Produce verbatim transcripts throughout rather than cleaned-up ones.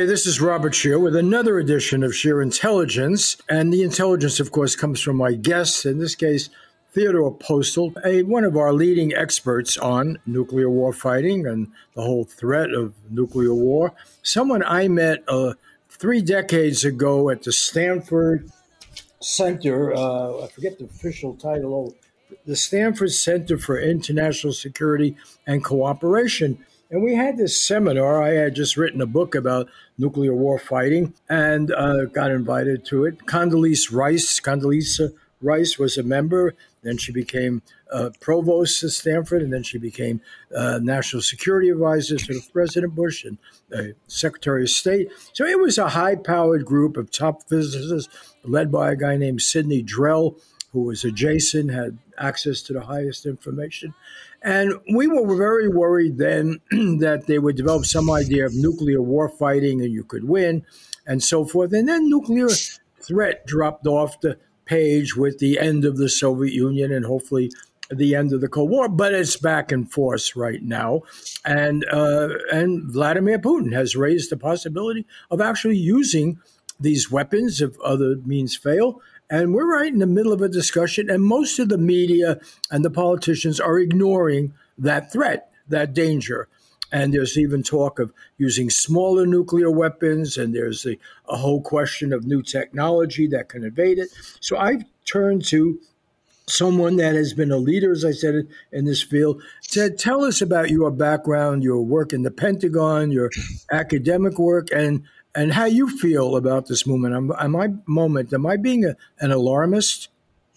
this is Robert Shear with another edition of Shear Intelligence. And the intelligence, of course, comes from my guest, in this case, Theodore Postel, a, one of our leading experts on nuclear war fighting and the whole threat of nuclear war. Someone I met uh, three decades ago at the Stanford Center, uh, I forget the official title, the Stanford Center for International Security and Cooperation. And we had this seminar. I had just written a book about nuclear war fighting and uh, got invited to it. Condoleezza Rice, Condoleezza Rice was a member. Then she became uh, provost at Stanford, and then she became uh, national security advisor to President Bush and uh, Secretary of State. So it was a high-powered group of top physicists led by a guy named Sidney Drell, who was adjacent, had access to the highest information. And we were very worried then that they would develop some idea of nuclear war fighting and you could win and so forth. And then nuclear threat dropped off the page with the end of the Soviet Union and hopefully the end of the Cold War. But it's back in force right now. And, uh, and Vladimir Putin has raised the possibility of actually using these weapons if other means fail. And we're right in the middle of a discussion, and most of the media and the politicians are ignoring that threat, that danger. And there's even talk of using smaller nuclear weapons, and there's a, a whole question of new technology that can evade it. So I've turned to someone that has been a leader, as I said, in this field. Ted, tell us about your background, your work in the Pentagon, your academic work, and And how you feel about this movement? Am, am I moment? Am I being a, an alarmist?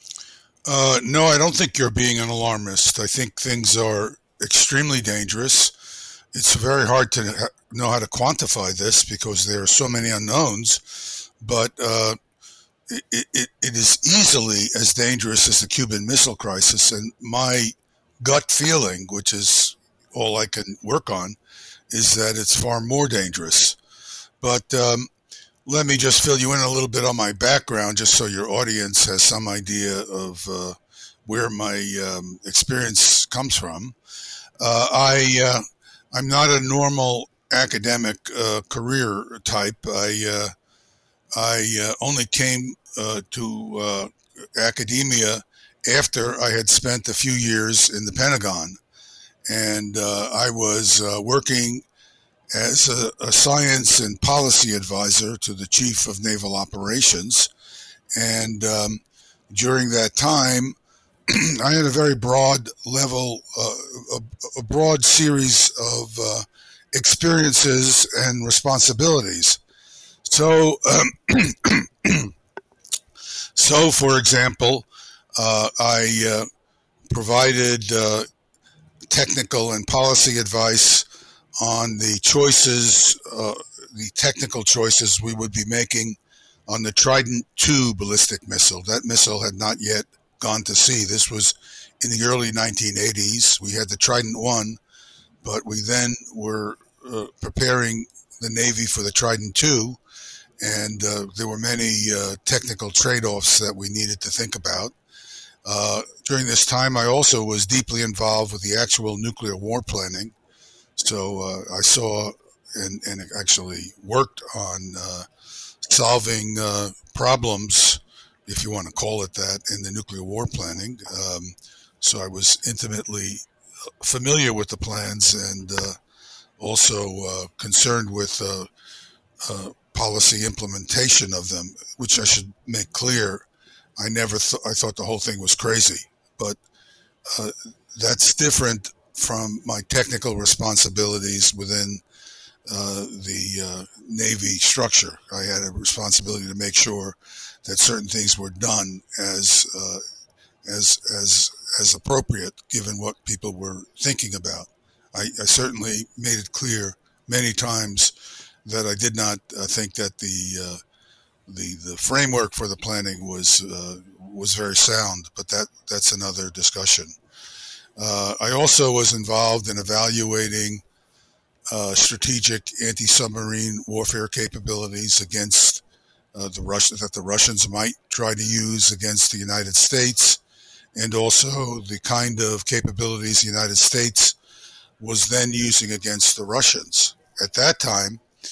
Uh, no, I don't think you're being an alarmist. I think things are extremely dangerous. It's very hard to ha- know how to quantify this because there are so many unknowns. But uh, it, it, it is easily as dangerous as the Cuban Missile Crisis. And my gut feeling, which is all I can work on, is that it's far more dangerous. But um, let me just fill you in a little bit on my background, just so your audience has some idea of uh, where my um, experience comes from. Uh, I, uh, I'm not a normal academic uh, career type. I, uh, I uh, only came uh, to uh, academia after I had spent a few years in the Pentagon. And uh, I was uh, working as a, a science and policy advisor to the Chief of Naval Operations. And um, during that time, I had a very broad level, uh, a, a broad series of uh, experiences and responsibilities. So, um, so for example, uh, I uh, provided uh, technical and policy advice on the choices, uh, the technical choices we would be making on the Trident two ballistic missile. That missile had not yet gone to sea. This was in the early nineteen eighties. We had the Trident one, but we then were uh, preparing the Navy for the Trident two, and uh, there were many uh, technical trade-offs that we needed to think about. Uh, during this time, I also was deeply involved with the actual nuclear war planning. So uh, I saw and, and actually worked on uh, solving uh, problems, if you want to call it that, in the nuclear war planning. Um, so I was intimately familiar with the plans and uh, also uh, concerned with uh, uh, policy implementation of them, which I should make clear. I never th- I thought the whole thing was crazy, but uh, that's different from my technical responsibilities within uh, the uh, Navy structure. I had a responsibility to make sure that certain things were done as uh, as as as appropriate, given what people were thinking about. I, I certainly made it clear many times that I did not uh, think that the uh, the the framework for the planning was uh, was very sound, but that that's another discussion. Uh, I also was involved in evaluating uh, strategic anti-submarine warfare capabilities against uh, the Russian that the Russians might try to use against the United States, and also the kind of capabilities the United States was then using against the Russians. At that time,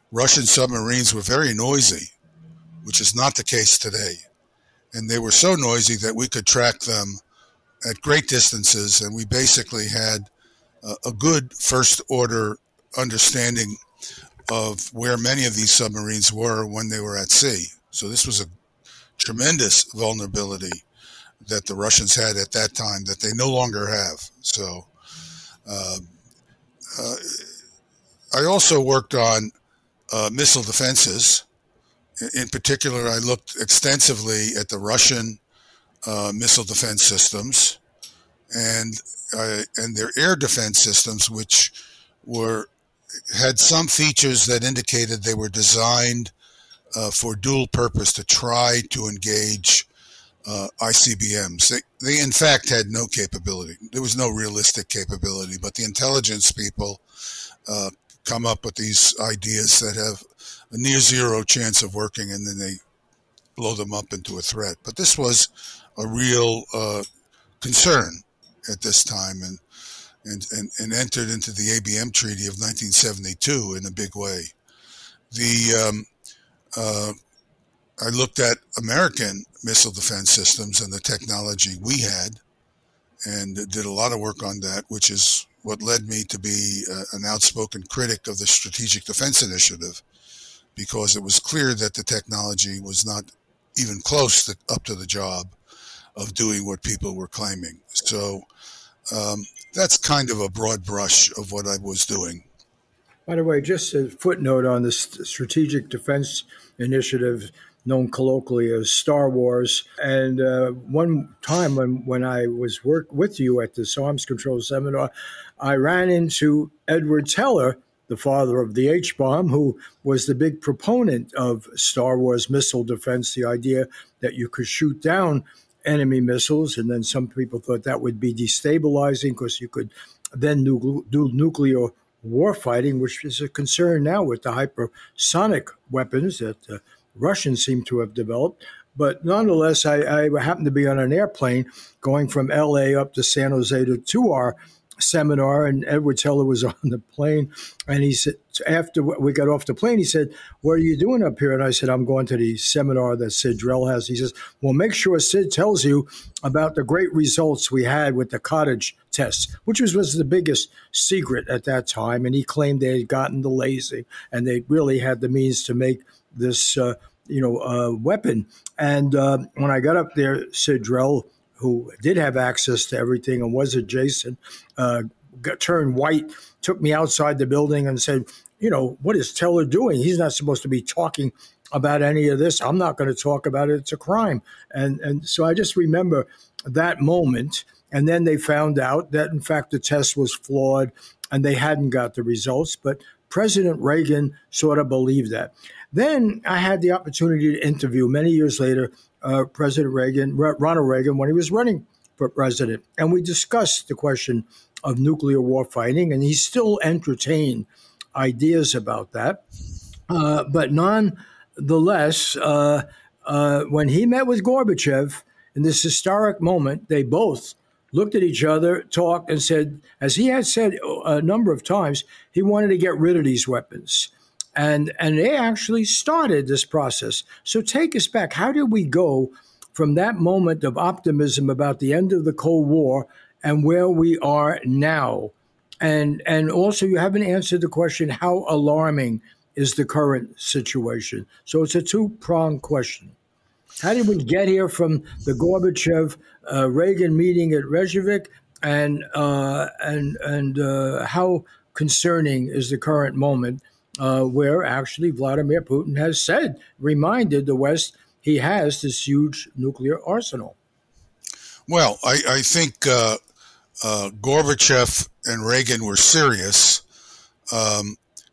Russian submarines were very noisy, which is not the case today. And they were so noisy that we could track them at great distances, and we basically had a, a good first-order understanding of where many of these submarines were when they were at sea. So this was a tremendous vulnerability that the Russians had at that time that they no longer have. So uh, uh, I also worked on uh, missile defenses. In particular, I looked extensively at the Russian uh, missile defense systems and uh, and their air defense systems, which were had some features that indicated they were designed uh, for dual purpose to try to engage uh, I C B Ms. They, they, in fact, had no capability. There was no realistic capability, but the intelligence people uh, come up with these ideas that have a near zero chance of working, and then they blow them up into a threat. But this was a real uh, concern at this time, and, and, and, and entered into the A B M Treaty of nineteen seventy-two in a big way. The um, uh, I looked at American missile defense systems and the technology we had, and did a lot of work on that, which is what led me to be uh, an outspoken critic of the Strategic Defense Initiative, because it was clear that the technology was not even close to, up to the job of doing what people were claiming. So um, that's kind of a broad brush of what I was doing. By the way, just a footnote on the Strategic Defense Initiative, known colloquially as Star Wars. And uh, one time when, when I was work with you at this Arms Control Seminar, I ran into Edward Teller, the father of the H-bomb, who was the big proponent of Star Wars missile defense, the idea that you could shoot down enemy missiles. And then some people thought that would be destabilizing because you could then do, do nuclear war fighting, which is a concern now with the hypersonic weapons that uh, Russians seem to have developed. But nonetheless, I, I happened to be on an airplane going from L A up to San Jose to, to our seminar, and Edward Teller was on the plane. And he said, after we got off the plane, he said, "What are you doing up here?" And I said, "I'm going to the seminar that Sid Drell has." He says, "Well, make sure Sid tells you about the great results we had with the cottage tests," which was, was the biggest secret at that time. And he claimed they had gotten the lasing and they really had the means to make this, uh, you know, uh, weapon. And uh, when I got up there, Sid Drell, who did have access to everything and was adjacent, uh, got turned white, took me outside the building and said, "You know, what is Teller doing? He's not supposed to be talking about any of this. I'm not going to talk about it. It's a crime." And and so I just remember that moment. And then they found out that, in fact, the test was flawed and they hadn't got the results. But President Reagan sort of believed that. Then I had the opportunity to interview many years later uh, President Reagan, Ronald Reagan, when he was running for president. And we discussed the question of nuclear war fighting, and he still entertained ideas about that. Uh, but nonetheless, uh, uh, when he met with Gorbachev in this historic moment, they both looked at each other, talked, and said, as he had said a number of times, he wanted to get rid of these weapons. And and they actually started this process. So take us back. How did we go from that moment of optimism about the end of the Cold War and where we are now? And and also, you haven't answered the question, how alarming is the current situation? So it's a two-pronged question. How did we get here from the Gorbachev uh, Reagan meeting at Reykjavik, and uh, and and uh, how concerning is the current moment uh, where actually Vladimir Putin has said, reminded the West he has this huge nuclear arsenal? Well, I, I think uh, uh, Gorbachev and Reagan were serious. Um,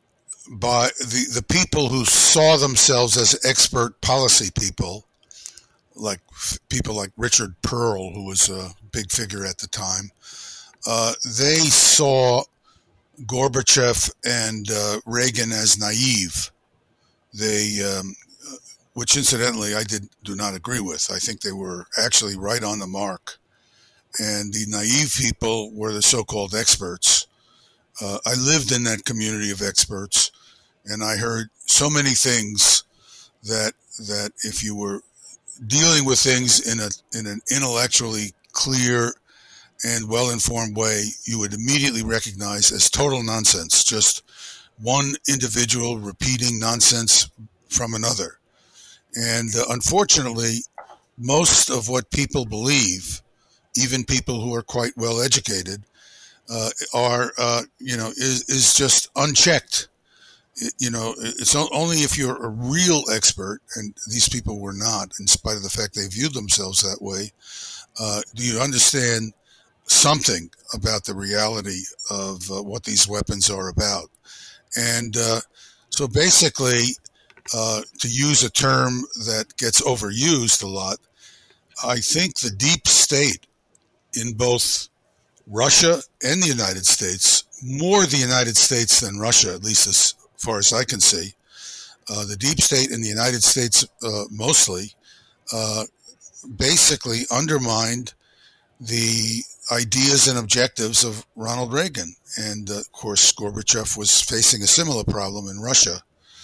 by the, the people who saw themselves as expert policy people, like people like Richard Pearl, who was a big figure at the time, uh, they saw Gorbachev and uh, Reagan as naive. They, um, which incidentally I did do not agree with. I think they were actually right on the mark. And the naive people were the so-called experts. Uh, I lived in that community of experts, and I heard so many things that that if you were dealing with things in a in an intellectually clear and well-informed way, you would immediately recognize as total nonsense, just one individual repeating nonsense from another. And uh, unfortunately, most of what people believe, even people who are quite well educated, uh, are, uh, you know, is, is just unchecked. It, you know, it's only if you're a real expert, and these people were not, in spite of the fact they viewed themselves that way, uh, do you understand something about the reality of uh, what these weapons are about. And uh, so basically, uh, to use a term that gets overused a lot, I think the deep state in both Russia and the United States, more the United States than Russia, at least as far as I can see, uh, the deep state in the United States uh, mostly, uh, basically undermined the ideas and objectives of Ronald Reagan. And, uh, of course, Gorbachev was facing a similar problem in Russia.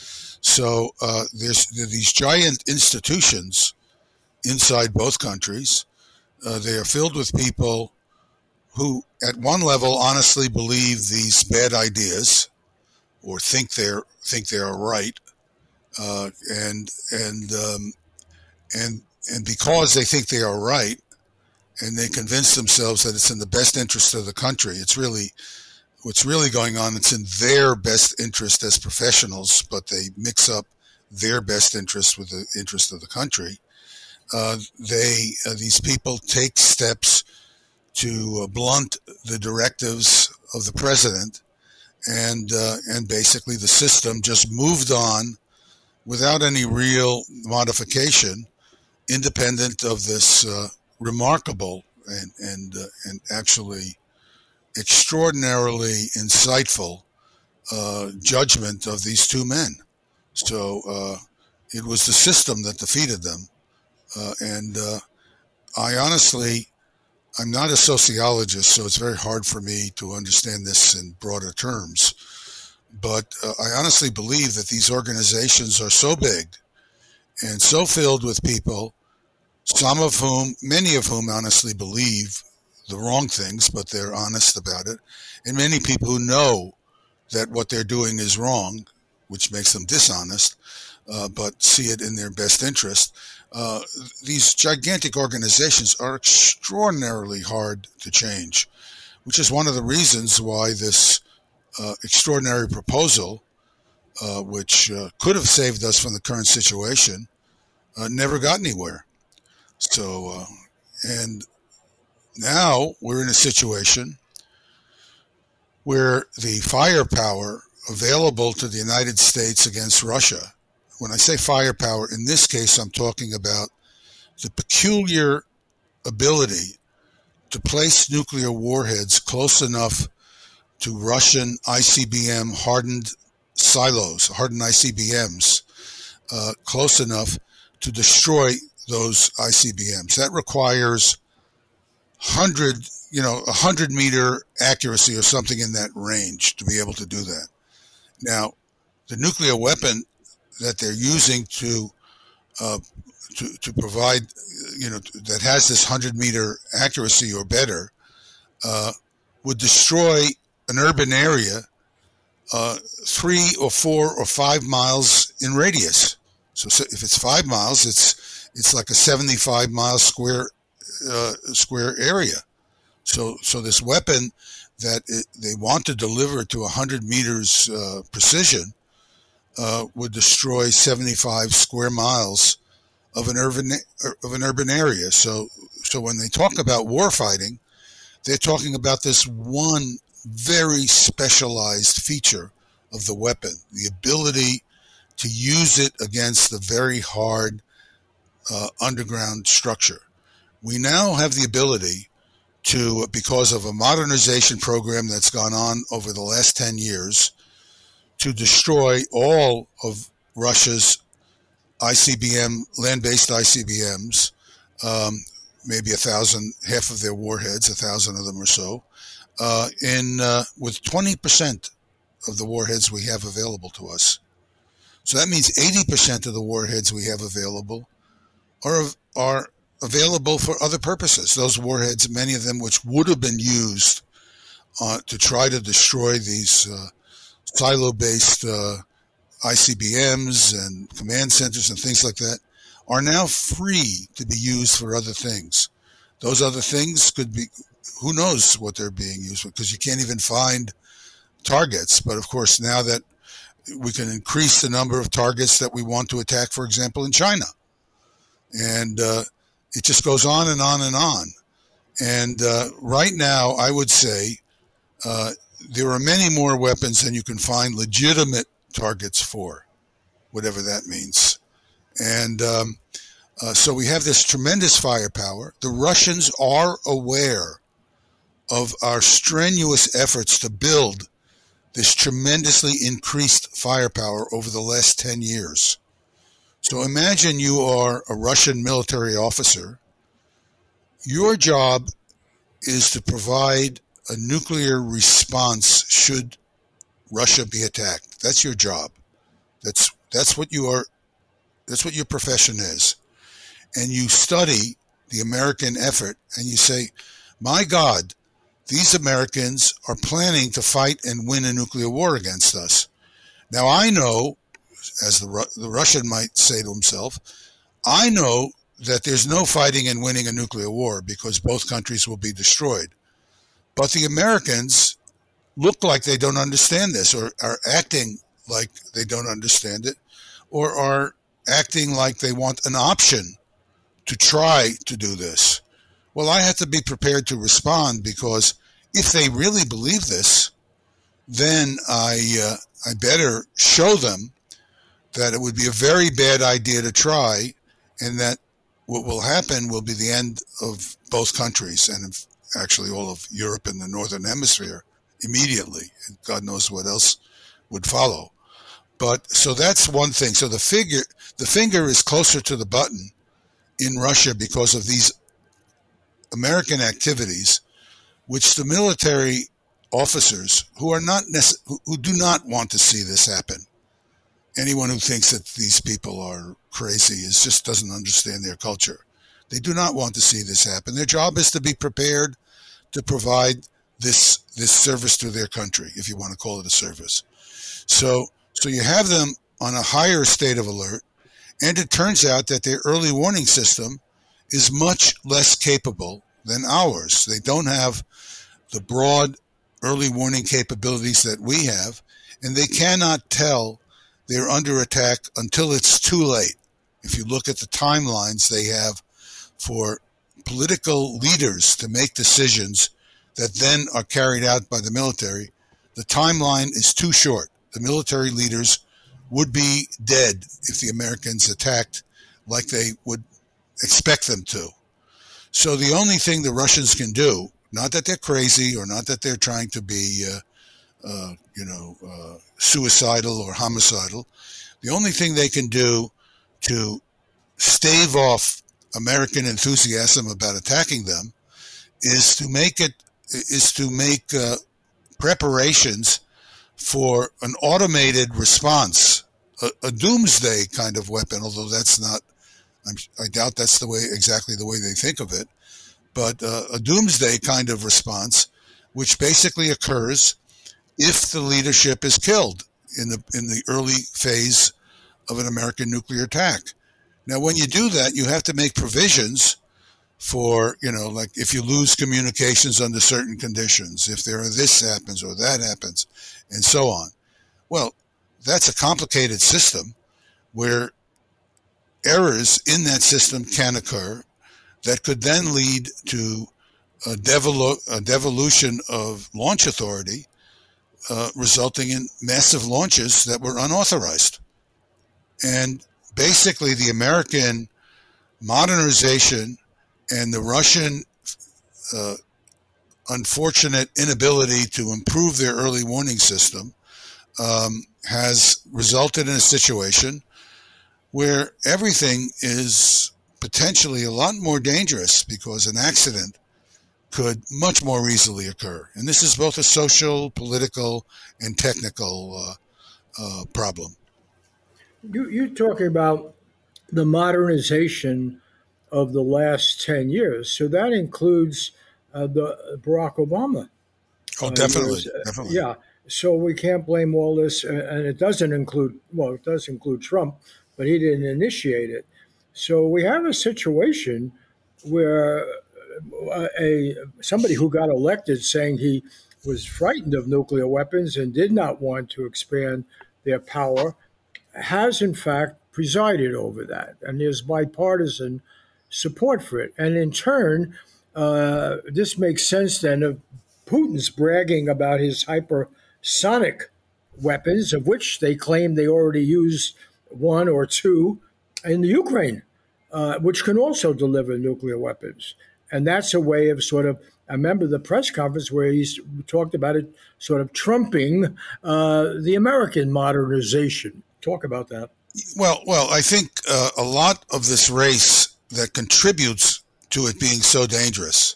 So uh, there's there these giant institutions inside both countries. Uh, they are filled with people who, at one level, honestly believe these bad ideas or think they're think they are right, uh, and and um, and and because they think they are right, and they convince themselves that it's in the best interest of the country. It's really, what's really going on, it's in their best interest as professionals, but they mix up their best interest with the interest of the country. Uh, they, uh, these people take steps to uh, blunt the directives of the president, and uh, and basically the system just moved on without any real modification, independent of this uh, remarkable and and uh, and actually extraordinarily insightful uh, judgment of these two men. So uh, it was the system that defeated them, uh, and uh, I honestly, I'm not a sociologist, so it's very hard for me to understand this in broader terms. But uh, I honestly believe that these organizations are so big and so filled with people, some of whom, many of whom honestly believe the wrong things, but they're honest about it, and many people who know that what they're doing is wrong, which makes them dishonest, uh, but see it in their best interest. Uh, these gigantic organizations are extraordinarily hard to change, which is one of the reasons why this uh, extraordinary proposal, uh, which uh, could have saved us from the current situation, uh, never got anywhere. So, uh, and now we're in a situation where the firepower available to the United States against Russia, when I say firepower, in this case, I'm talking about the peculiar ability to place nuclear warheads close enough to Russian I C B M hardened silos, hardened I C B Ms, uh, close enough to destroy those I C B Ms. That requires hundred, you know, a hundred meter accuracy or something in that range to be able to do that. Now, the nuclear weapon that they're using to uh, to to provide, you know, that has this hundred meter accuracy or better, uh, would destroy an urban area uh, three or four or five miles in radius. So, so if it's five miles, it's it's like a seventy-five mile square uh, square area. So so this weapon that it, they want to deliver to one hundred meters uh, precision uh, would destroy seventy-five square miles of an urban of an urban area. So so when they talk about war fighting, they're talking about this one very specialized feature of the weapon, the ability to use it against the very hard uh, underground structure. We now have the ability to, because of a modernization program that's gone on over the last ten years, to destroy all of Russia's I C B M, land-based I C B Ms, um, maybe a thousand, half of their warheads, a thousand of them or so, uh, in uh, with twenty percent of the warheads we have available to us. So that means eighty percent of the warheads we have available are are available for other purposes. Those warheads, many of them which would have been used uh, to try to destroy these uh, silo-based uh, I C B Ms and command centers and things like that, are now free to be used for other things. Those other things could be, who knows what they're being used for, because you can't even find targets. But of course, now that we can increase the number of targets that we want to attack, for example, in China. And uh, it just goes on and on and on. And uh, right now, I would say uh, there are many more weapons than you can find legitimate targets for, whatever that means. And um, uh, so we have this tremendous firepower. The Russians are aware of our strenuous efforts to build this tremendously increased firepower over the last ten years. So imagine you are a Russian military officer. Your job is to provide a nuclear response should Russia be attacked. That's your job. That's that's what you are. That's what your profession is. And you study the American effort and you say, my God, these Americans are planning to fight and win a nuclear war against us. Now, I know, as the, Ru- the Russian might say to himself, I know that there's no fighting and winning a nuclear war because both countries will be destroyed. But the Americans look like they don't understand this, or are acting like they don't understand it, or are acting like they want an option to try to do this. Well, I have to be prepared to respond, because if they really believe this, then I uh, I better show them that it would be a very bad idea to try, and that what will happen will be the end of both countries, and actually all of Europe and the Northern Hemisphere immediately. And God knows what else would follow. But so that's one thing. So the figure, the finger is closer to the button in Russia because of these American activities, which the military officers who are not necess- who, who do not want to see this happen. Anyone who thinks that these people are crazy is just doesn't understand their culture. They do not want to see this happen. Their job is to be prepared to provide this this service to their country, if you want to call it a service. So so you have them on a higher state of alert, and it turns out that their early warning system is much less capable than ours. They don't have the broad early warning capabilities that we have, and they cannot tell they're under attack until it's too late. If you look at the timelines they have for political leaders to make decisions that then are carried out by the military, the timeline is too short. The military leaders would be dead if the Americans attacked like they would expect them to. So the only thing the Russians can do, not that they're crazy or not that they're trying to be, uh, uh, you know, uh, suicidal or homicidal, the only thing they can do to stave off American enthusiasm about attacking them is to make it is to make uh, preparations for an automated response, a, a doomsday kind of weapon. Although that's not, I'm, I doubt that's the way exactly the way they think of it, but uh, a doomsday kind of response, which basically occurs if the leadership is killed in the in the early phase of an American nuclear attack. Now, when you do that, you have to make provisions for, you know, like if you lose communications under certain conditions, if there are this happens or that happens, and so on. Well, that's a complicated system where errors in that system can occur that could then lead to a, devolu- a devolution of launch authority, uh, resulting in massive launches that were unauthorized. And basically the American modernization and the Russian uh, unfortunate inability to improve their early warning system um, has resulted in a situation where everything is potentially a lot more dangerous because an accident could much more easily occur. And this is both a social, political, and technical uh, uh, problem. You, you're talking about the modernization of the last ten years. So that includes uh, the Barack Obama Oh, uh, definitely, years. Uh, definitely. yeah. So we can't blame all this. Uh, and it doesn't include, well, it does include Trump, but he didn't initiate it. So we have a situation where uh, a somebody who got elected saying he was frightened of nuclear weapons and did not want to expand their power has in fact presided over that, and there's bipartisan support for it. And in turn, uh, this makes sense then of Putin's bragging about his hypersonic weapons, of which they claim they already use one or two in the Ukraine, uh, which can also deliver nuclear weapons. And that's a way of sort of, I remember the press conference where he talked about it sort of trumping uh, the American modernization. Talk about that. Well, well, I think uh, a lot of this race that contributes to it being so dangerous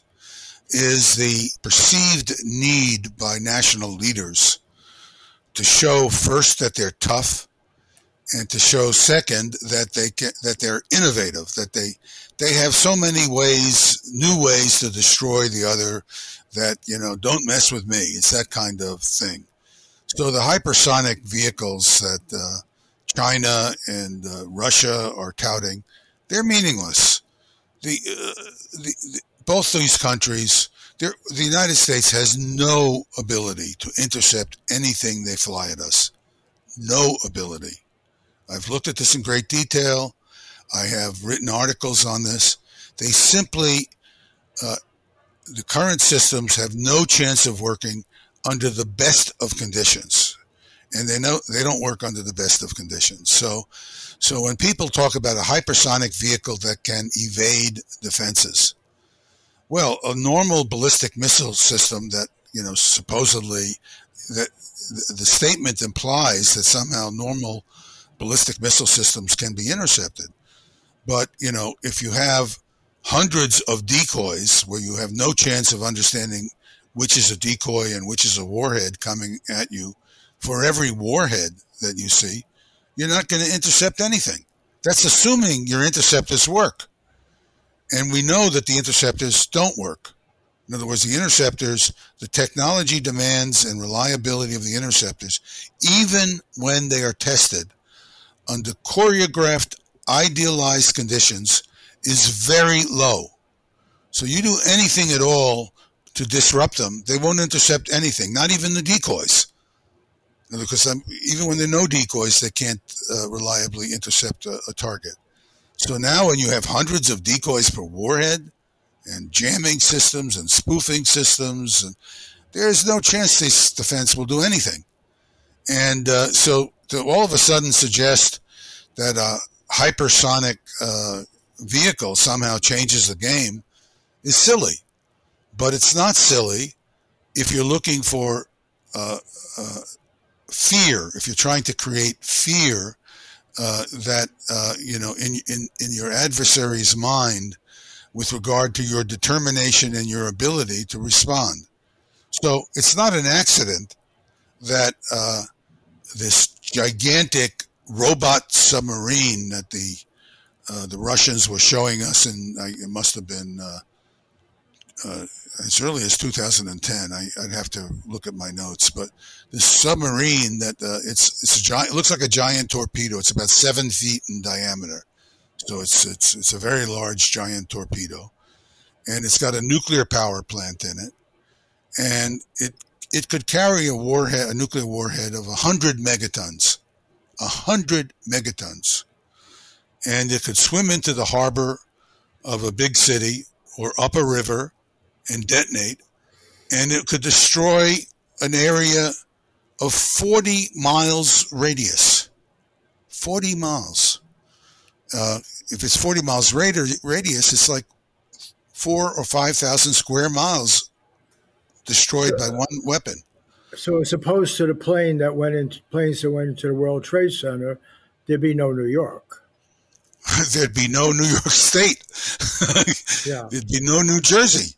is the perceived need by national leaders to show first that they're tough, and to show second that they can, that they're innovative, that they they have so many ways, new ways to destroy the other, that, you know, don't mess with me. It's that kind of thing. So the hypersonic vehicles that uh, China and uh, Russia are touting, they're meaningless. The, uh, the, the both these countries, the United States has no ability to intercept anything they fly at us. No ability. I've looked at this in great detail. I have written articles on this. They simply, uh, the current systems have no chance of working under the best of conditions, and they know they don't work under the best of conditions. So, so when people talk about a hypersonic vehicle that can evade defenses, well, a normal ballistic missile system that, you know, supposedly that the statement implies that somehow normal ballistic missile systems can be intercepted. But, you know, if you have hundreds of decoys where you have no chance of understanding which is a decoy and which is a warhead coming at you, for every warhead that you see, you're not going to intercept anything. That's assuming your interceptors work. And we know that the interceptors don't work. In other words, the interceptors, the technology demands and reliability of the interceptors, even when they are tested under choreographed, idealized conditions, is very low. So you do anything at all to disrupt them, they won't intercept anything, not even the decoys. Because I'm, even when there are no decoys, they can't uh, reliably intercept a, a target. So now when you have hundreds of decoys per warhead and jamming systems and spoofing systems, and there's no chance this defense will do anything. And uh, so to all of a sudden suggest that a hypersonic uh, vehicle somehow changes the game is silly. But it's not silly if you're looking for uh, uh, fear, if you're trying to create fear uh, that, uh, you know, in, in, in your adversary's mind with regard to your determination and your ability to respond. So it's not an accident that uh, this gigantic robot submarine that the uh, the Russians were showing us, and it must have been uh, uh, as early as two thousand ten. I, I'd have to look at my notes, but this submarine that uh, it's it's a giant, it looks like a giant torpedo. It's about seven feet in diameter, so it's it's it's a very large giant torpedo, and it's got a nuclear power plant in it, and it it could carry a warhead, a nuclear warhead of a hundred megatons. A hundred megatons, and it could swim into the harbor of a big city or up a river and detonate, and it could destroy an area of forty miles radius. forty miles. Uh, if it's forty miles radius, it's like four or five thousand square miles destroyed by one weapon. So as opposed to the plane that went into planes that went into the World Trade Center, there'd be no New York. There'd be no New York State. Yeah. There'd be no New Jersey.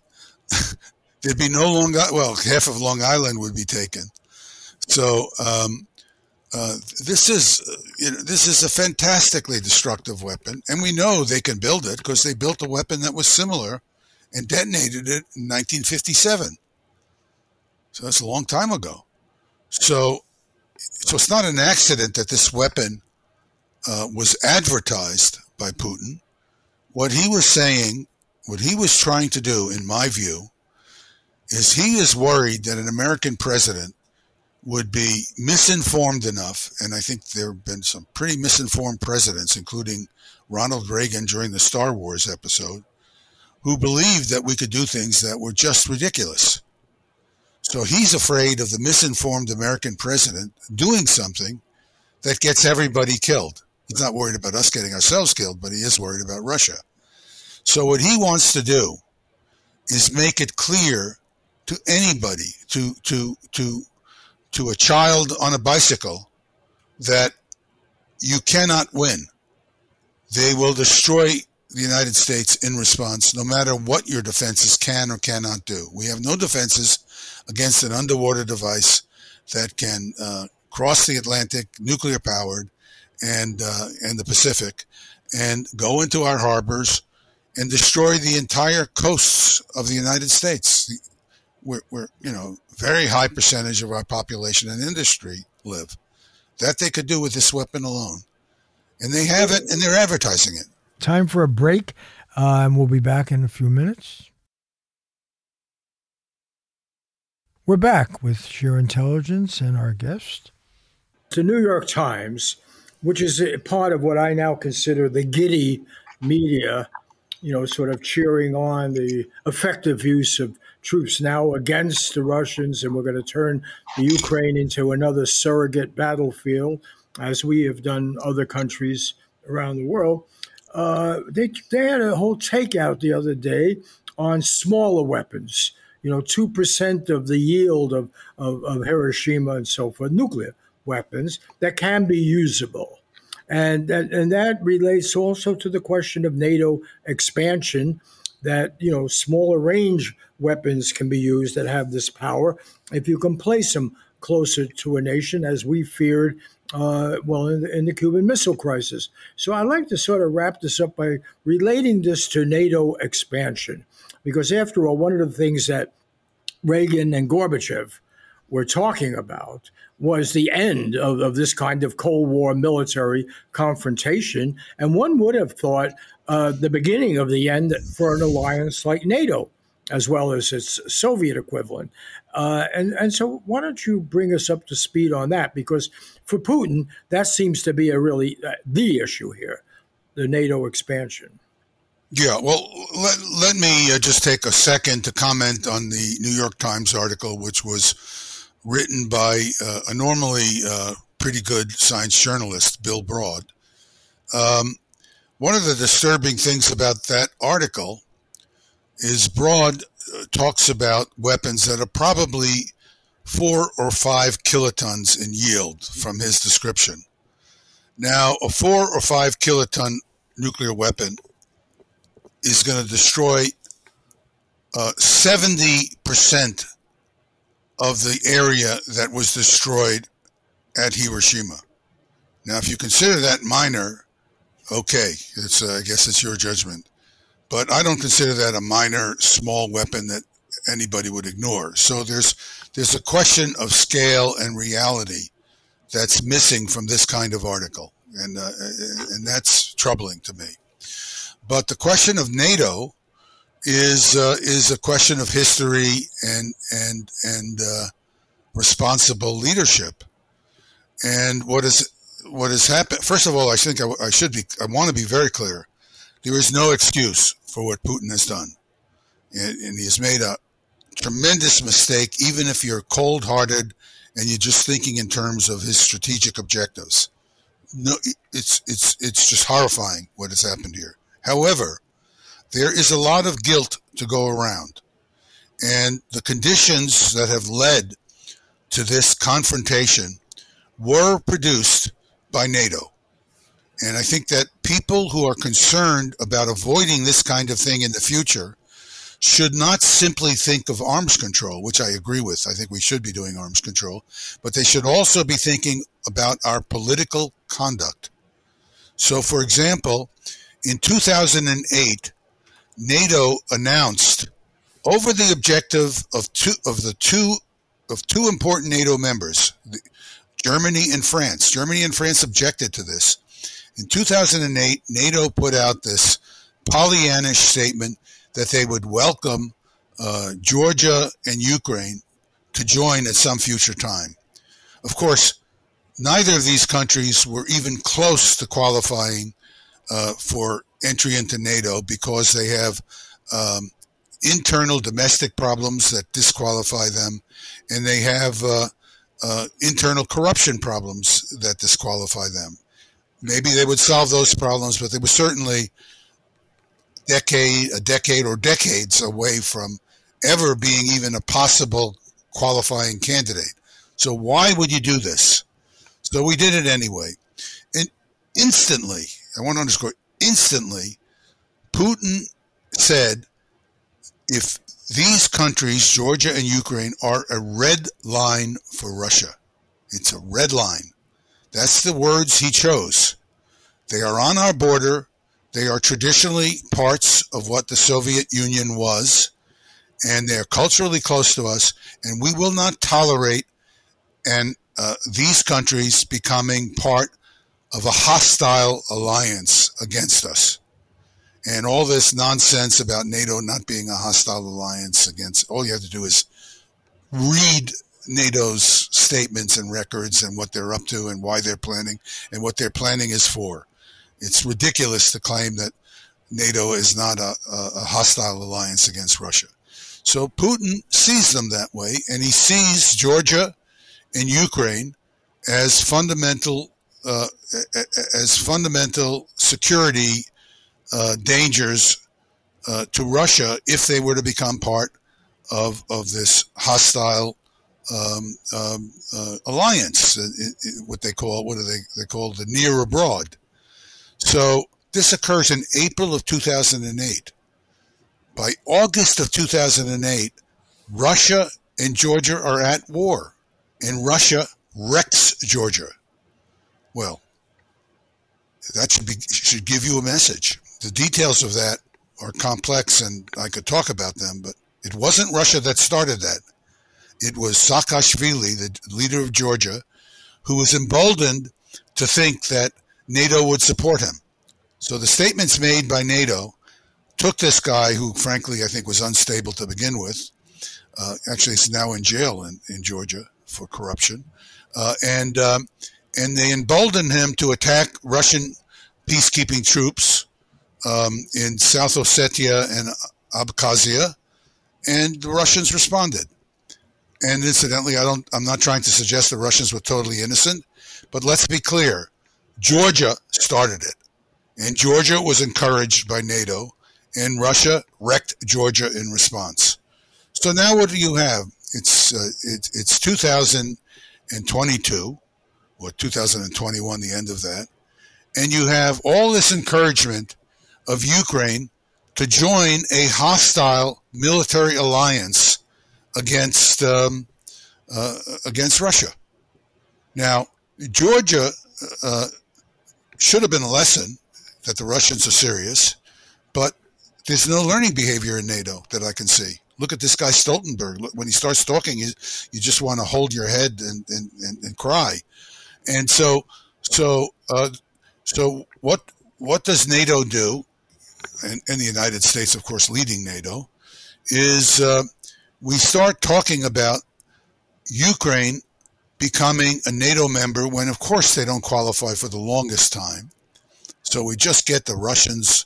There'd be no Long Island. Well, half of Long Island would be taken. So, um, Uh, this is uh, you know, this is a fantastically destructive weapon, and we know they can build it because they built a weapon that was similar and detonated it in nineteen fifty-seven. So that's a long time ago. So, so it's not an accident that this weapon uh, was advertised by Putin. What he was saying, what he was trying to do, in my view, is he is worried that an American president would be misinformed enough, and I think there have been some pretty misinformed presidents, including Ronald Reagan during the Star Wars episode, who believed that we could do things that were just ridiculous. So he's afraid of the misinformed American president doing something that gets everybody killed. He's not worried about us getting ourselves killed, but he is worried about Russia. So what he wants to do is make it clear to anybody, to to to to a child on a bicycle, that you cannot win. They will destroy the United States in response, no matter what your defenses can or cannot do. We have no defenses against an underwater device that can uh, cross the Atlantic, nuclear powered, and uh, and the Pacific, and go into our harbors and destroy the entire coasts of the United States. We're, we're, you know, very high percentage of our population and industry live. That they could do with this weapon alone. And they have it, and they're advertising it. Time for a break, uh, and we'll be back in a few minutes. We're back with Sheer Intelligence and our guest. The New York Times, which is a part of what I now consider the giddy media, you know, sort of cheering on the effective use of troops now against the Russians, and we're going to turn the Ukraine into another surrogate battlefield, as we have done other countries around the world. Uh, they they had a whole takeout the other day on smaller weapons, you know, two percent of the yield of, of, of Hiroshima and so forth, nuclear weapons that can be usable. And that, and that relates also to the question of NATO expansion, that, you know, smaller range weapons can be used that have this power if you can place them closer to a nation, as we feared, uh, well, in the, in the Cuban Missile Crisis. So I'd like to sort of wrap this up by relating this to NATO expansion, because after all, one of the things that Reagan and Gorbachev were talking about was the end of, of this kind of Cold War military confrontation. And one would have thought uh, the beginning of the end for an alliance like NATO, as well as its Soviet equivalent. Uh, and, and so why don't you bring us up to speed on that? Because for Putin, that seems to be a really uh, the issue here, the NATO expansion. Yeah, well, let, let me uh, just take a second to comment on the New York Times article, which was written by uh, a normally uh, pretty good science journalist, Bill Broad. Um, one of the disturbing things about that article is Broad uh, talks about weapons that are probably four or five kilotons in yield from his description. Now, a four or five kiloton nuclear weapon is going to destroy uh, seventy percent of the area that was destroyed at Hiroshima. Now, if you consider that minor, okay, it's uh, I guess it's your judgment. But I don't consider that a minor, small weapon that anybody would ignore. So there's there's a question of scale and reality that's missing from this kind of article, and uh, and that's troubling to me. But the question of NATO is uh, is a question of history and and and uh, responsible leadership. And what is what has happened? First of all, I think I, I should be I want to be very clear. There is no excuse for what Putin has done, and, and he has made a tremendous mistake. Even if you're cold-hearted and you're just thinking in terms of his strategic objectives, no, it's it's it's just horrifying what has happened here. However, there is a lot of guilt to go around, and the conditions that have led to this confrontation were produced by NATO. And I think that people who are concerned about avoiding this kind of thing in the future should not simply think of arms control, which I agree with. I think we should be doing arms control, but they should also be thinking about our political conduct. So, for example, in two thousand eight, NATO announced over the objective of two of the two of two important NATO members, Germany and France. Germany and France objected to this. In two thousand eight, NATO put out this Pollyannish statement that they would welcome uh, Georgia and Ukraine to join at some future time. Of course, neither of these countries were even close to qualifying uh, for entry into NATO because they have um, internal domestic problems that disqualify them, and they have uh, uh, internal corruption problems that disqualify them. Maybe they would solve those problems, but they were certainly decade, a decade or decades away from ever being even a possible qualifying candidate. So why would you do this? So we did it anyway. And instantly, I want to underscore, instantly, Putin said, if these countries, Georgia and Ukraine, are a red line for Russia, it's a red line. That's the words he chose. They are on our border. They are traditionally parts of what the Soviet Union was, and they're culturally close to us, and we will not tolerate and uh, these countries becoming part of a hostile alliance against us. And all this nonsense about NATO not being a hostile alliance against, all you have to do is read NATO's statements and records and what they're up to and why they're planning and what their planning is for. It's ridiculous to claim that NATO is not a, a hostile alliance against Russia. So Putin sees them that way, and he sees Georgia and Ukraine as fundamental, uh, as fundamental security uh, dangers uh, to Russia if they were to become part of of this hostile um, um, uh, alliance, it, it, what they call what are they they call the near abroad. So this occurs in April of two thousand eight. By August of two thousand eight, Russia and Georgia are at war, and Russia wrecks Georgia. Well, that should be should give you a message. The details of that are complex, and I could talk about them, but it wasn't Russia that started that. It was Saakashvili, the leader of Georgia, who was emboldened to think that NATO would support him. So the statements made by NATO took this guy, who frankly I think was unstable to begin with, uh, actually he's now in jail in, in Georgia for corruption, uh, and um, and they emboldened him to attack Russian peacekeeping troops um, in South Ossetia and Abkhazia, and the Russians responded. And incidentally, I don't, I'm not trying to suggest the Russians were totally innocent, but let's be clear. Georgia started it, and Georgia was encouraged by NATO, and Russia wrecked Georgia in response. So now what do you have? It's uh, it, it's two thousand twenty-two, or two thousand twenty-one, the end of that, and you have all this encouragement of Ukraine to join a hostile military alliance against um, uh, against Russia. Now, Georgia uh, should have been a lesson that the Russians are serious, but there's no learning behavior in NATO that I can see. Look at this guy Stoltenberg. Look, when he starts talking, you, you just want to hold your head and, and, and, and cry. And so, so, uh, so what what does NATO do? And, and the United States, of course, leading NATO, is uh, we start talking about Ukraine becoming a NATO member when, of course, they don't qualify for the longest time. So we just get the Russians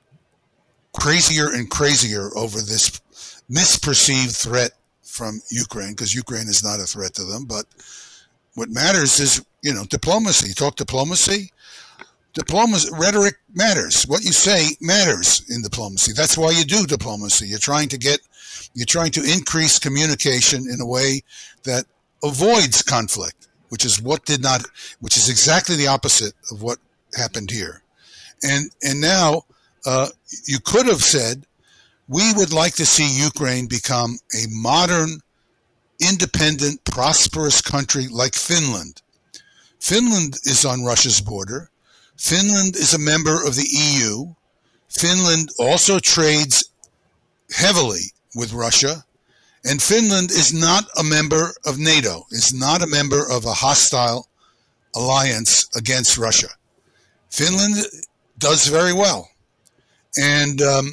crazier and crazier over this misperceived threat from Ukraine, because Ukraine is not a threat to them. But what matters is, you know, diplomacy. You talk diplomacy. Diplomacy, rhetoric matters. What you say matters in diplomacy. That's why you do diplomacy. You're trying to get, you're trying to increase communication in a way that avoids conflict, which is what did not, which is exactly the opposite of what happened here. And and now uh, you could have said, We would like to see Ukraine become a modern, independent, prosperous country like Finland. Finland is on Russia's border. Finland is a member of the E U. Finland also trades heavily with Russia. And Finland is not a member of NATO, is not a member of a hostile alliance against Russia. Finland does very well. And um,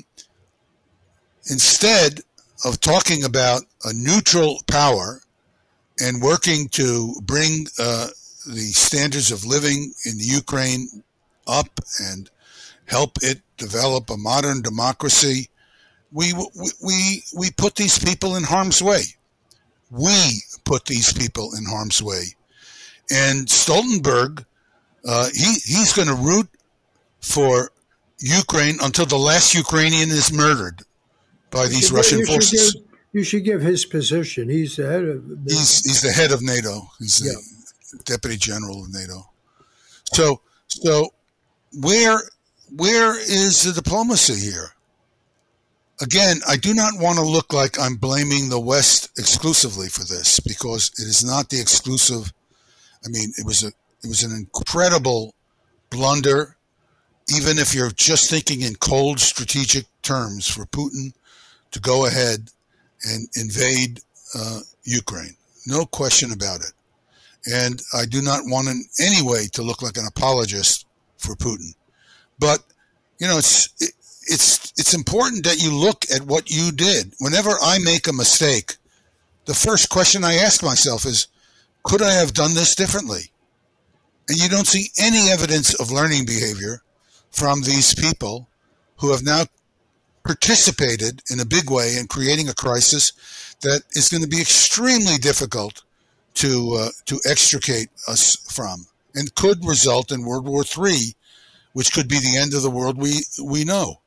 instead of talking about a neutral power and working to bring uh, the standards of living in the Ukraine up and help it develop a modern democracy, we we we, we put these people in harm's way. We put these people in harm's way. And Stoltenberg, uh, he he's going to root for Ukraine until the last Ukrainian is murdered by these you Russian you forces. Should give, you should give his position. He's the head of. The, he's he's the head of NATO. He's the yeah. deputy general of NATO. So so where where is the diplomacy here? Again, I do not want to look like I'm blaming the West exclusively for this, because it is not the exclusive. I mean, it was a it was an incredible blunder, even if you're just thinking in cold strategic terms, for Putin to go ahead and invade uh, Ukraine. No question about it. And I do not want in any way to look like an apologist for Putin. But, you know, it's it, it's it's important that you look at what you did. Whenever I make a mistake, the first question I ask myself is, could I have done this differently? And you don't see any evidence of learning behavior from these people who have now participated in a big way in creating a crisis that is going to be extremely difficult to uh, to extricate us from, and could result in World War Three, which could be the end of the world we we know.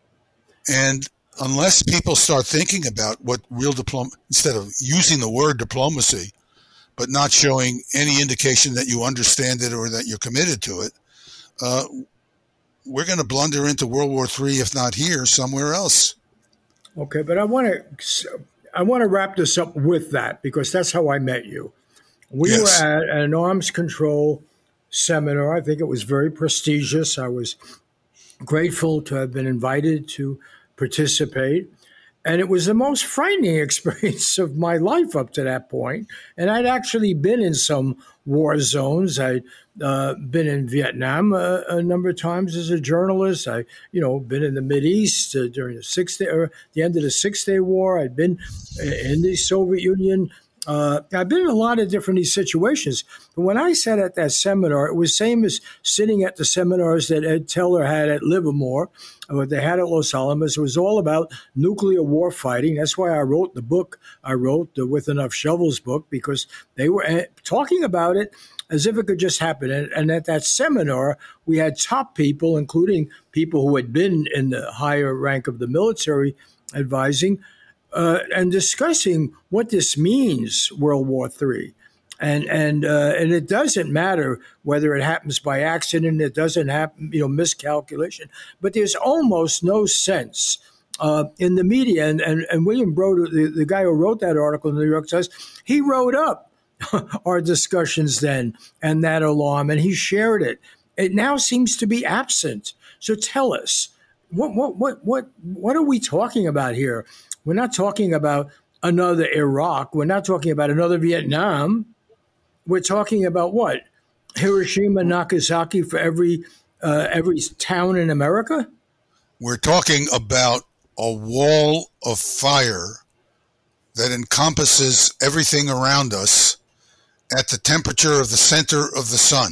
And unless people start thinking about what real diplom- instead of using the word diplomacy, but not showing any indication that you understand it or that you're committed to it, uh, we're going to blunder into World War Three, if not here, somewhere else. Okay, but I want to I want to wrap this up with that, because that's how I met you. We Yes. were at an arms control seminar. I think it was very prestigious. I was grateful to have been invited to participate. And it was the most frightening experience of my life up to that point. And I'd actually been in some war zones. I'd uh, been in Vietnam a, a number of times as a journalist. I, you know, been in the Mideast uh, during the Six Day, or the end of the Six Day War. I'd been in the Soviet Union. Uh, I've been in a lot of different these situations. But when I sat at that seminar, it was same as sitting at the seminars that Ed Teller had at Livermore, or what they had at Los Alamos. It was all about nuclear war fighting. That's why I wrote the book I wrote, the With Enough Shovels book, because they were uh, talking about it as if it could just happen. And, and at that seminar, we had top people, including people who had been in the higher rank of the military advising, Uh, and discussing what this means, World War Three, and and uh, and it doesn't matter whether it happens by accident, it doesn't happen, you know, miscalculation, but there's almost no sense uh, in the media. And and, and William Broder, the, the guy who wrote that article in the New York Times, he wrote up our discussions then and that alarm, and he shared it. It now seems to be absent. So tell us, what what what what what are we talking about here? We're not talking about another Iraq. We're not talking about another Vietnam. We're talking about what? Hiroshima, Nagasaki for every uh, every town in America? We're talking about a wall of fire that encompasses everything around us at the temperature of the center of the sun,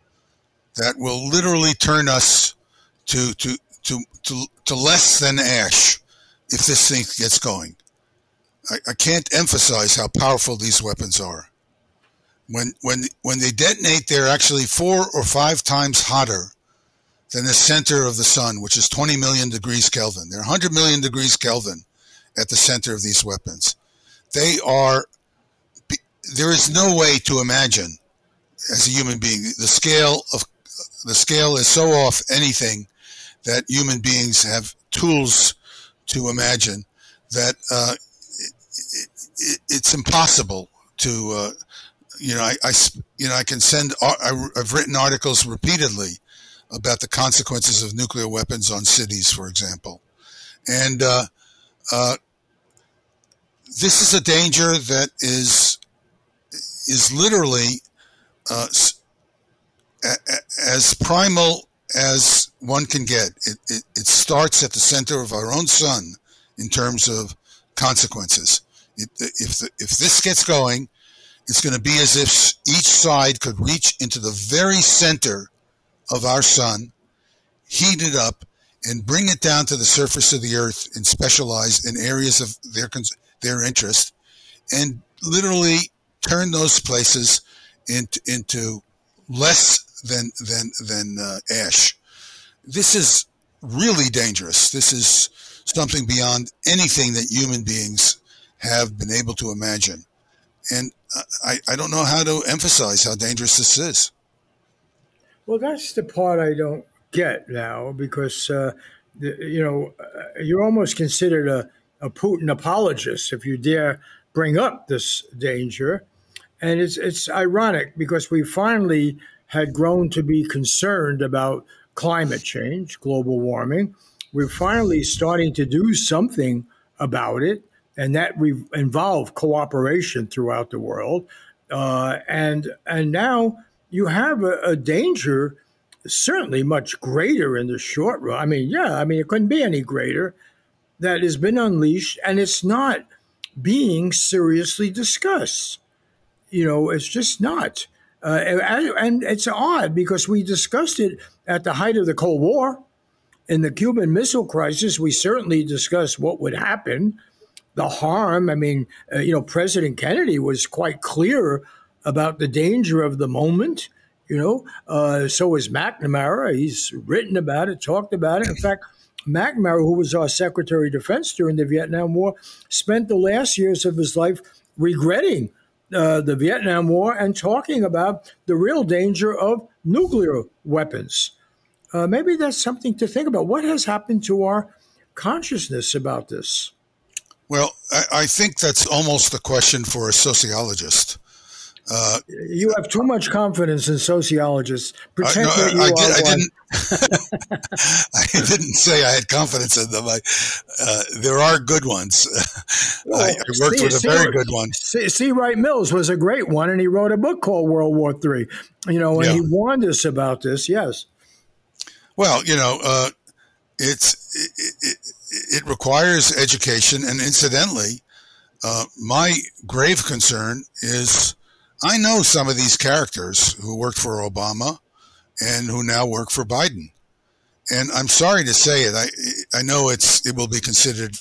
that will literally turn us to to to to, to less than ash if this thing gets going. I, I can't emphasize how powerful these weapons are. When when when they detonate, they're actually four or five times hotter than the center of the sun, which is twenty million degrees Kelvin. They're one hundred million degrees Kelvin at the center of these weapons. They are, there is no way to imagine, as a human being, the scale of, the scale is so off anything that human beings have tools to imagine that uh, it, it, it's impossible to, uh, you know, I, I, you know, I can send, I, I've written articles repeatedly about the consequences of nuclear weapons on cities, for example. And uh, uh, this is a danger that is is literally uh, as primal as one can get. It, it, it starts at the center of our own sun in terms of consequences. It, if the, if this gets going, it's going to be as if each side could reach into the very center of our sun, heat it up, and bring it down to the surface of the earth and specialize in areas of their their interest, and literally turn those places into, into less than than than uh, ash. This is really dangerous. This is something beyond anything that human beings have been able to imagine. And I, I don't know how to emphasize how dangerous this is. Well, that's the part I don't get now, because, uh, the, you know, uh, you're almost considered a, a Putin apologist if you dare bring up this danger. And it's it's ironic because we finally had grown to be concerned about climate change, global warming. We're finally starting to do something about it, and that we've involved cooperation throughout the world. Uh, and and now you have a, a danger, certainly much greater in the short run. I mean, yeah, I mean, it couldn't be any greater, that has been unleashed, and it's not being seriously discussed. You know, it's just not. Uh, and, and it's odd because we discussed it at the height of the Cold War. In the Cuban Missile Crisis, we certainly discussed what would happen, the harm. I mean, uh, you know, President Kennedy was quite clear about the danger of the moment, you know. Uh, so is McNamara. He's written about it, talked about it. In fact, McNamara, who was our Secretary of Defense during the Vietnam War, spent the last years of his life regretting uh, the Vietnam War and talking about the real danger of nuclear weapons. Uh, maybe that's something to think about. What has happened to our consciousness about this? Well, I, I think that's almost a question for a sociologist. Uh, you have too much confidence in sociologists. Pretend uh, no, that you I, are did, I one. didn't. I didn't say I had confidence in them. I, uh, there are good ones. Well, I, I worked C, with a C, very good one. C, C. Wright Mills was a great one, and he wrote a book called World War Three. You know, and yeah. he warned us about this. Yes. Well, you know, uh, it's it, it, it requires education, and incidentally, uh, my grave concern is I know some of these characters who worked for Obama and who now work for Biden, and I'm sorry to say it. I I know it's it will be considered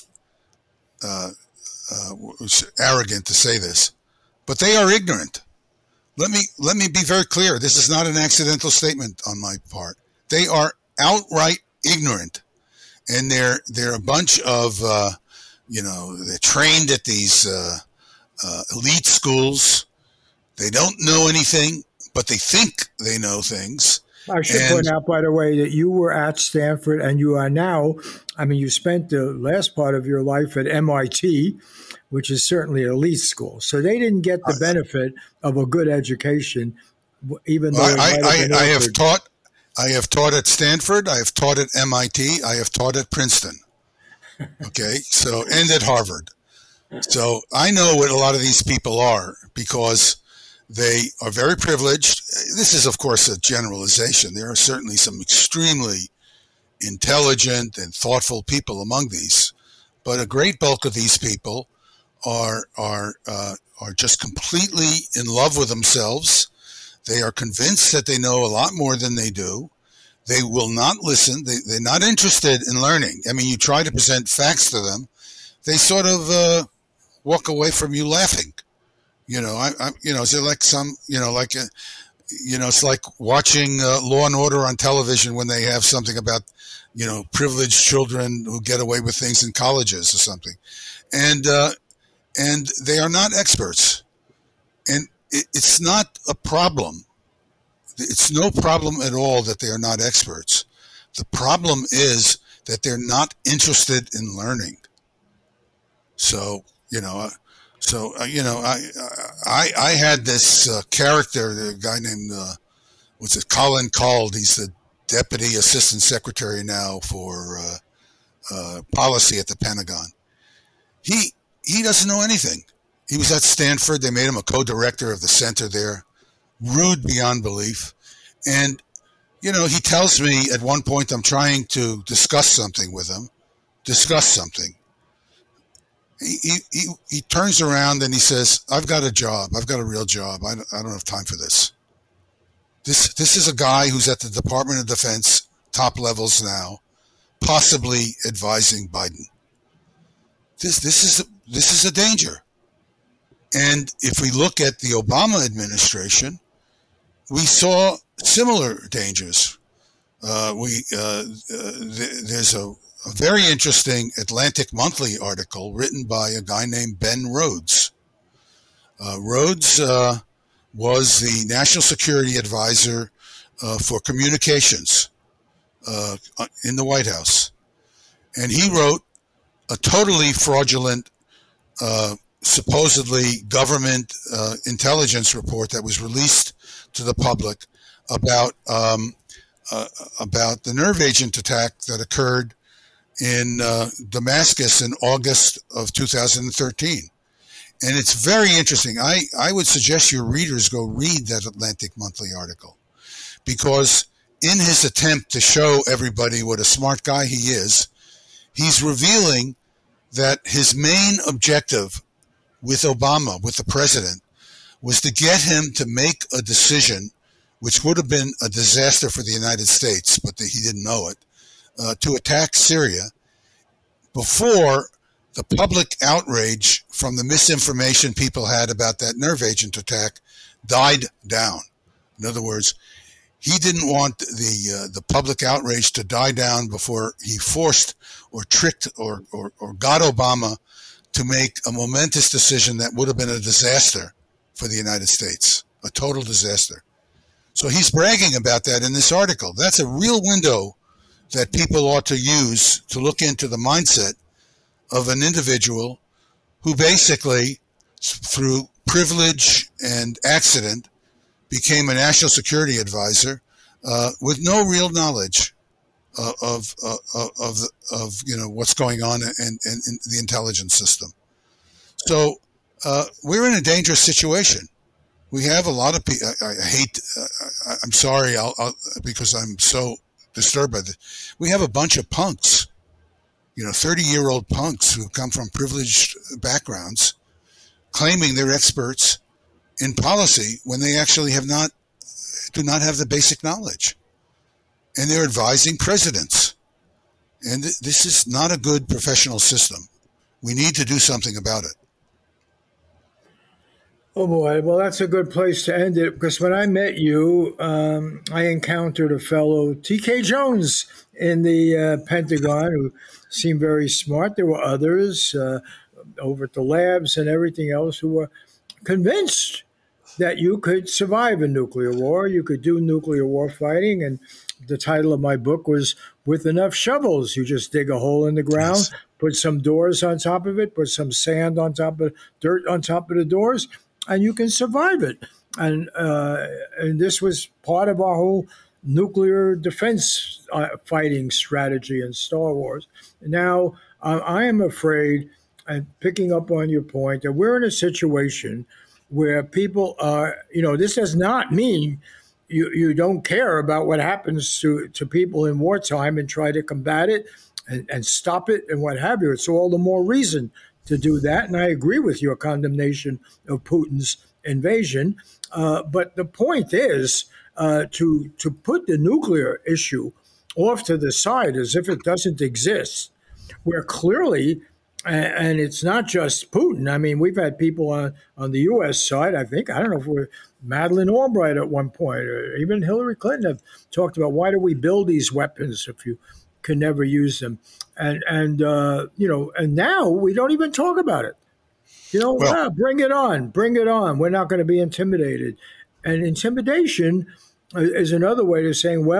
uh, uh, arrogant to say this, but they are ignorant. Let me let me be very clear. This is not an accidental statement on my part. They are outright ignorant, and they're they're a bunch of uh, you know they're trained at these uh, uh, elite schools. They don't know anything, but they think they know things. I should and, point out, by the way, that you were at Stanford, and you are now. I mean, you spent the last part of your life at M I T, which is certainly an elite school. So they didn't get the benefit of a good education, even though I, it might I, have been I, I have offered. taught. I have taught at Stanford. I have taught at M I T. I have taught at Princeton. Okay, so and at Harvard. So I know what a lot of these people are because they are very privileged. This is, of course, a generalization. There are certainly some extremely intelligent and thoughtful people among these, but a great bulk of these people are are uh, are just completely in love with themselves. They are convinced that they know a lot more than they do. They will not listen. They, they're not interested in learning. I mean, you try to present facts to them, they sort of uh, walk away from you laughing. You know, I, I you know, is it like some, you know, like, a, you know, it's like watching uh, Law and Order on television when they have something about, you know, privileged children who get away with things in colleges or something, and uh, and they are not experts, and it, it's not a problem. It's no problem at all that they are not experts. The problem is that they're not interested in learning. So, you know, uh, so, uh, you know, I, I, I had this uh, character, a guy named, uh, what's it, Colin Cald. He's the Deputy Assistant Secretary now for uh, uh, policy at the Pentagon. He, he doesn't know anything. He was at Stanford. They made him a co-director of the center there. Rude beyond belief. And, you know, he tells me at one point I'm trying to discuss something with him. Discuss something. He, he, he, he turns around and he says, I've got a job. I've got a real job. I don't, I don't have time for this. This, this is a guy who's at the Department of Defense top levels now, possibly advising Biden. This, this is, a, this is a danger. And if we look at the Obama administration, we saw similar dangers. Uh, we uh, uh, th- there's a, a very interesting Atlantic Monthly article written by a guy named Ben Rhodes. Uh, Rhodes uh, was the National Security Advisor uh, for communications uh, in the White House, and he wrote a totally fraudulent uh, supposedly government uh, intelligence report that was released to the public about um, uh, about the nerve agent attack that occurred in uh, Damascus in August of two thousand thirteen. And it's very interesting. I, I would suggest your readers go read that Atlantic Monthly article, because in his attempt to show everybody what a smart guy he is, he's revealing that his main objective with Obama, with the president, was to get him to make a decision which would have been a disaster for the United States, but he didn't know it, uh, to attack Syria before the public outrage from the misinformation people had about that nerve agent attack died down. In other words, he didn't want the uh, the public outrage to die down before he forced or tricked or, or, or got Obama to make a momentous decision that would have been a disaster for the United States, a total disaster. So he's bragging about that in this article. That's a real window that people ought to use to look into the mindset of an individual who basically, through privilege and accident, became a national security advisor uh, with no real knowledge uh, of, uh, of, of, you know, what's going on in, in, in the intelligence system. So uh, we're in a dangerous situation. We have a lot of people. I, I hate. Uh, I'm sorry, I'll, I'll, because I'm so disturbed by this. We have a bunch of punks, you know, thirty-year-old punks who come from privileged backgrounds, claiming they're experts in policy when they actually have not, do not have the basic knowledge, and they're advising presidents. And th- this is not a good professional system. We need to do something about it. Oh boy, well, that's a good place to end it, because when I met you, um, I encountered a fellow, T K Jones, in the uh, Pentagon, who seemed very smart. There were others uh, over at the labs and everything else who were convinced that you could survive a nuclear war, you could do nuclear war fighting, and the title of my book was With Enough Shovels. You just dig a hole in the ground, yes. Put some doors on top of it, put some sand on top of dirt on top of the doors, and you can survive it. And uh, and this was part of our whole nuclear defense uh, fighting strategy in Star Wars. Now, uh, I am afraid, and picking up on your point, that we're in a situation where people are, you know, this does not mean you, you don't care about what happens to, to people in wartime and try to combat it and, and stop it and what have you. It's all the more reason to do that. And I agree with your condemnation of Putin's invasion. Uh, but the point is uh, to, to put the nuclear issue off to the side as if it doesn't exist, where clearly, and it's not just Putin. I mean, we've had people on, on the U S side, I think, I don't know if we're Madeleine Albright at one point, or even Hillary Clinton have talked about, why do we build these weapons if you can never use them? And, and uh, you know, and now we don't even talk about it. You know, well, ah, bring it on, bring it on. We're not going to be intimidated. And intimidation is another way of saying, well,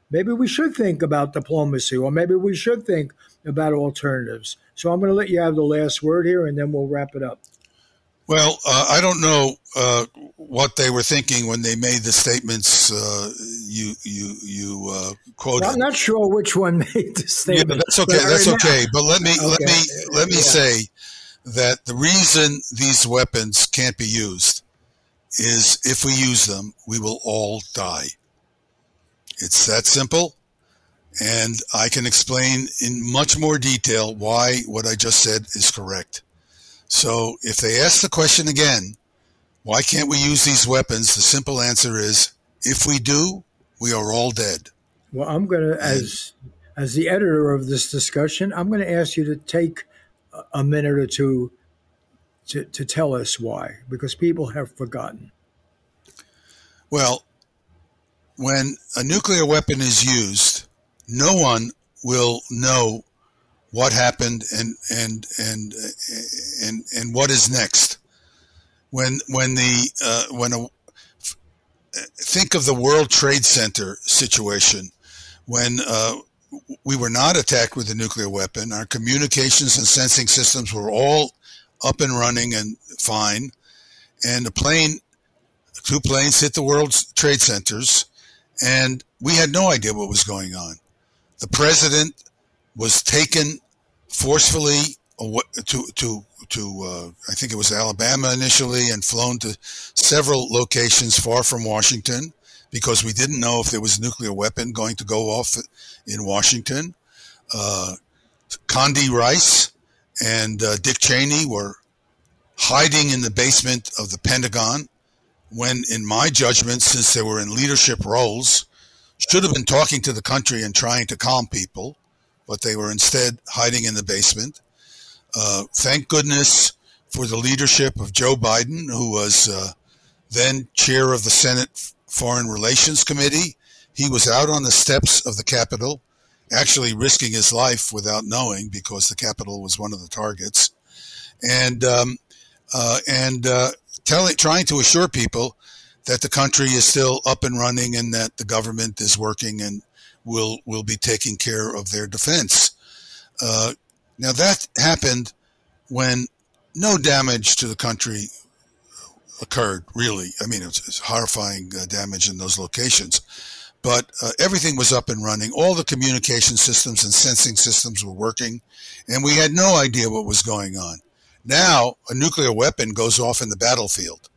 maybe we should think about diplomacy, or maybe we should think about alternatives. So I'm going to let you have the last word here, and then we'll wrap it up. Well, uh, I don't know uh, what they were thinking when they made the statements uh, you you you uh, quoted. Well, I'm not sure which one made the statement. Yeah, but that's okay. But that's okay. But let me okay. let me let me yeah. say that the reason these weapons can't be used is if we use them, we will all die. It's that simple, and I can explain in much more detail why what I just said is correct. So if they ask the question again, why can't we use these weapons? The simple answer is, if we do, we are all dead. Well, I'm going to, as as the editor of this discussion, I'm going to ask you to take a minute or two to, to tell us why, because people have forgotten. Well, when a nuclear weapon is used, no one will know what happened and and and and and what is next. When when the uh, when a think of the World Trade Center situation, when uh, we were not attacked with a nuclear weapon, our communications and sensing systems were all up and running and fine, and a plane, two planes hit the World Trade Centers, and we had no idea what was going on. The president was taken forcefully to to to uh, I think it was Alabama initially, and flown to several locations far from Washington because we didn't know if there was a nuclear weapon going to go off in Washington. Uh, Condi Rice and uh, Dick Cheney were hiding in the basement of the Pentagon when, in my judgment, since they were in leadership roles, should have been talking to the country and trying to calm people, but they were instead hiding in the basement. Uh, thank goodness for the leadership of Joe Biden, who was uh, then chair of the Senate Foreign Relations Committee. He was out on the steps of the Capitol, actually risking his life without knowing, because the Capitol was one of the targets, and um, uh, and uh, telling, trying to assure people that the country is still up and running and that the government is working and will will be taking care of their defense. Uh, now that happened when no damage to the country occurred, really. I mean, it was, it was horrifying uh, damage in those locations. But uh, everything was up and running. All the communication systems and sensing systems were working, and we had no idea what was going on. Now, a nuclear weapon goes off in the battlefield.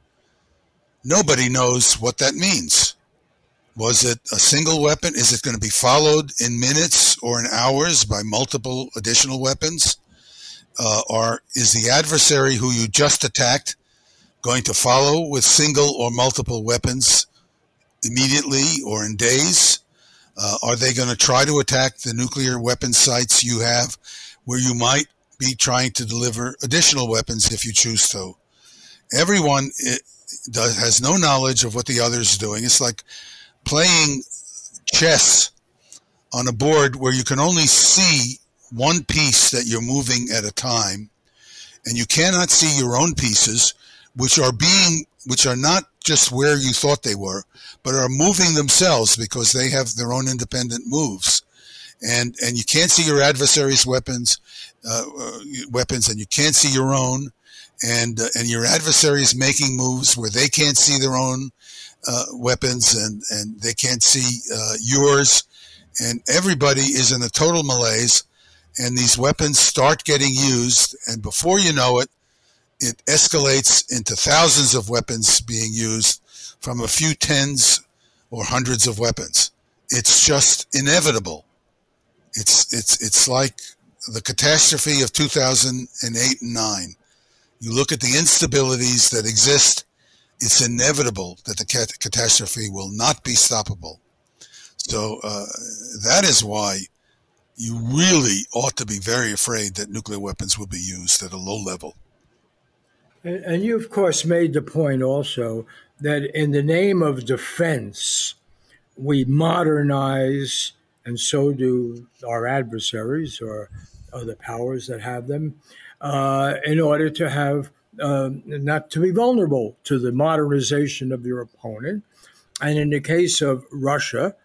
Nobody knows what that means. Was it a single weapon? Is it going to be followed in minutes or in hours by multiple additional weapons? Uh, or is the adversary who you just attacked going to follow with single or multiple weapons immediately or in days? Uh, are they going to try to attack the nuclear weapon sites you have, where you might be trying to deliver additional weapons if you choose to? Everyone does, has no knowledge of what the other is doing. It's like playing chess on a board where you can only see one piece that you're moving at a time, and you cannot see your own pieces, which are being, which are not just where you thought they were, but are moving themselves because they have their own independent moves. And and you can't see your adversary's weapons, uh, uh, weapons, and you can't see your own. And uh, and your adversary is making moves where they can't see their own uh, weapons, and, and they can't see uh, yours. And everybody is in a total malaise. And these weapons start getting used, and before you know it, it escalates into thousands of weapons being used from a few tens or hundreds of weapons. It's just inevitable. It's it's it's like the catastrophe of two thousand eight and nine. You look at the instabilities that exist, it's inevitable that the cat- catastrophe will not be stoppable. So uh, that is why you really ought to be very afraid that nuclear weapons will be used at a low level. And, and you, of course, made the point also that in the name of defense, we modernize, and so do our adversaries or other powers that have them, uh, in order to have, uh, not to be vulnerable to the modernization of your opponent. And in the case of Russia,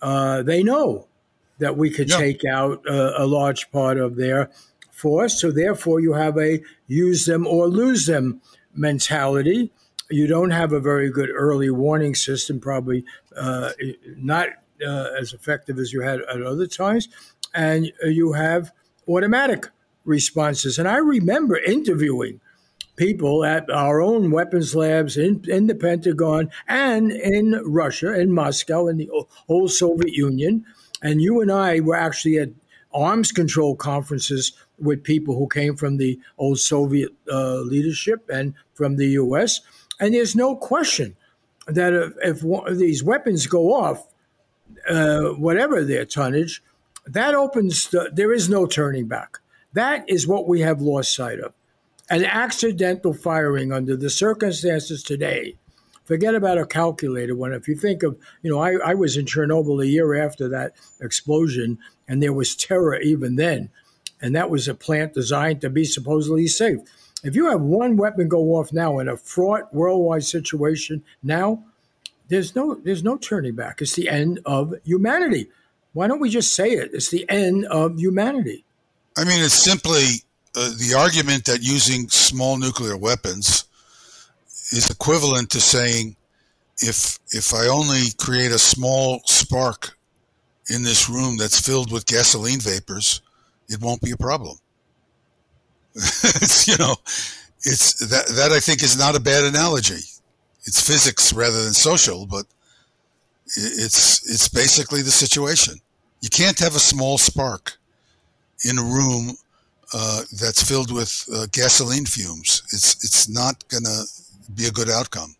Uh, they know that we could Yeah. take out a, a large part of their force. So therefore, you have a use them or lose them mentality. You don't have a very good early warning system, probably uh, not uh, as effective as you had at other times. And you have automatic responses. And I remember interviewing people at our own weapons labs in, in the Pentagon and in Russia, in Moscow, in the old Soviet Union. And you and I were actually at arms control conferences with people who came from the old Soviet uh, leadership and from the U S. And there's no question that if, if one of these weapons go off, uh, whatever their tonnage, that opens, the, there is no turning back. That is what we have lost sight of. An accidental firing under the circumstances today, forget about a calculated one. If you think of, you know, I, I was in Chernobyl a year after that explosion, and there was terror even then. And that was a plant designed to be supposedly safe. If you have one weapon go off now in a fraught worldwide situation now, there's no there's no turning back. It's the end of humanity. Why don't we just say it? It's the end of humanity. I mean, it's simply uh, the argument that using small nuclear weapons is equivalent to saying, if if I only create a small spark in this room that's filled with gasoline vapors, it won't be a problem. It's, you know, it's that that I think is not a bad analogy. It's physics rather than social, but it's it's basically the situation. You can't have a small spark in a room uh, that's filled with uh, gasoline fumes. It's it's not going to be a good outcome.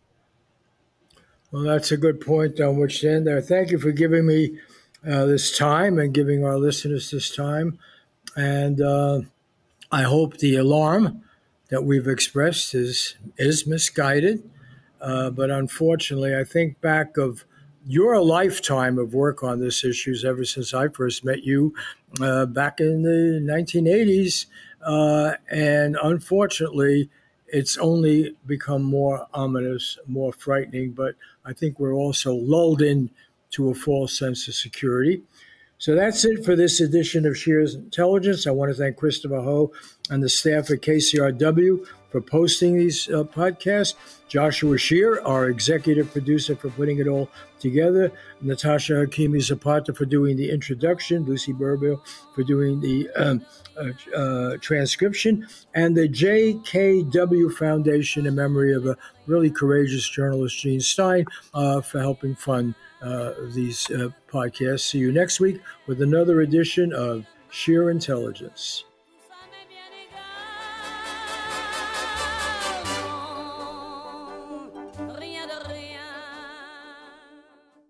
Well, that's a good point on which to end there. Thank you for giving me uh, this time and giving our listeners this time. And uh, I hope the alarm that we've expressed is is misguided. Uh, but unfortunately, I think back of your lifetime of work on this issues ever since I first met you uh, back in the nineteen eighties. Uh, and unfortunately, it's only become more ominous, more frightening. But I think we're also lulled into a false sense of security. So that's it for this edition of Scheer's Intelligence. I want to thank Christopher Ho and the staff at K C R W for posting these uh, podcasts. Joshua Scheer, our executive producer, for putting it all together. Natasha Hakimi Zapata for doing the introduction. Lucy Burbill for doing the um, uh, uh, transcription. And the J K W Foundation in memory of a really courageous journalist, Gene Stein, uh, for helping fund uh, these uh, podcasts. See you next week with another edition of Scheer Intelligence.